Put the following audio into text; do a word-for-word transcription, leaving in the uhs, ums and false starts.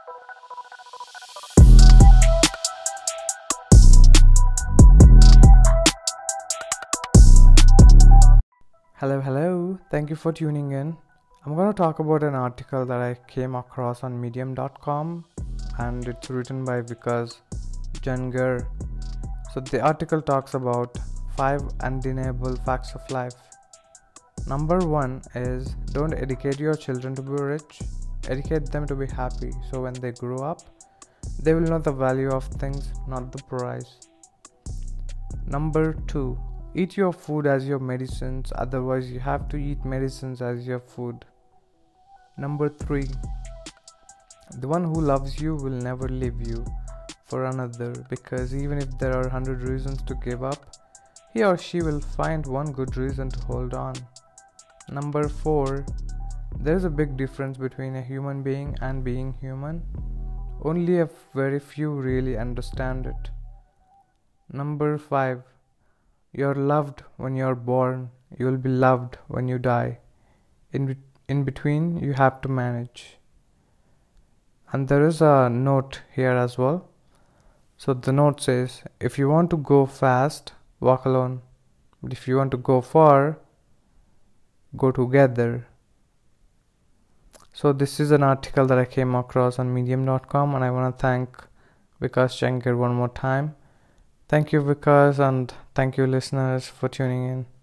Hello, hello. Thank you for tuning in. I'm going to talk about an article that I came across on medium dot com, and it's written by Vikas Jangar. So the article talks about five undeniable facts of life. Number one is, don't educate your children to be rich. Educate them to be happy, so when they grow up, they will know the value of things, not the price. Number two, eat your food as your medicines, otherwise you have to eat medicines as your food. Number three, the one who loves you will never leave you for another, because even if there are a hundred reasons to give up, he or she will find one good reason to hold on. Number four, there is a big difference between a human being and being human. Only a very few really understand it. Number five, you're loved when you're born, you will be loved when you die. In, be- in between, you have to manage. And there is a note here as well. So the note says, if you want to go fast, walk alone. But if you want to go far, go together. So this is an article that I came across on medium dot com, and I want to thank Vikas Shankar one more time. Thank you, Vikas, and thank you, listeners, for tuning in.